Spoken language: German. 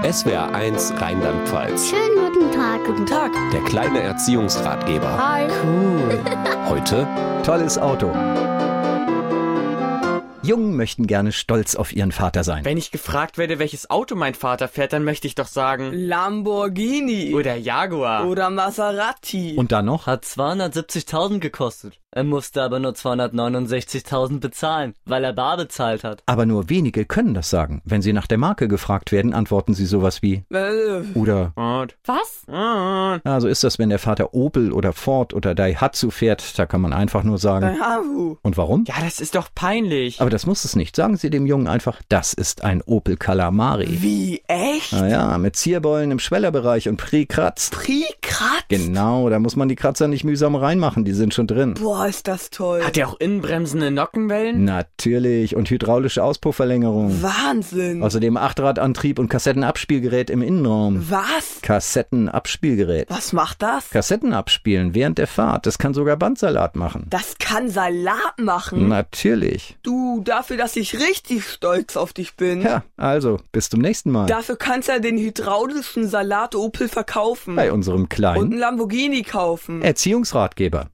SWR1 Rheinland-Pfalz. Schönen guten Tag. Guten Tag. Der kleine Erziehungsratgeber. Hi. Cool. Heute Tolles Auto. Jungen möchten gerne stolz auf ihren Vater sein. Wenn ich gefragt werde, welches Auto mein Vater fährt, dann möchte ich doch sagen Lamborghini oder Jaguar. oder Maserati. Und dann noch? Hat 270.000 gekostet. Er musste aber nur 269.000 bezahlen, weil er bar bezahlt hat. Aber nur wenige können das sagen. Wenn sie nach der Marke gefragt werden, antworten sie sowas wie oder. Und Was? Ja, so ist das, wenn der Vater Opel oder Ford oder Daihatsu fährt. Da kann man einfach nur sagen. Und warum? ja, das ist doch peinlich. Aber das muss es nicht. Sagen Sie dem Jungen einfach, das ist ein Opel Calamari. Wie, echt? Naja, mit Zierbollen im Schwellerbereich und Pre-Kratzt. Pre-Kratzt? Genau, da muss man die Kratzer nicht mühsam reinmachen, die sind schon drin. Boah, ist das toll. Hat er auch innenbremsende Nockenwellen? Natürlich, und hydraulische Auspuffverlängerung. Wahnsinn. Außerdem Achterradantrieb und Kassettenabspielgerät im Innenraum. Was? Kassettenabspielgerät. Was macht das? Kassetten abspielen während der Fahrt, das kann sogar Bandsalat machen. Das kann Salat machen. Natürlich. Du, dafür, dass ich richtig stolz auf dich bin. Ja, also, bis zum nächsten Mal. Dafür kannst du ja den hydraulischen Salat Opel verkaufen. Bei unserem Und kleinen einen Lamborghini kaufen. Erziehungsratgeber.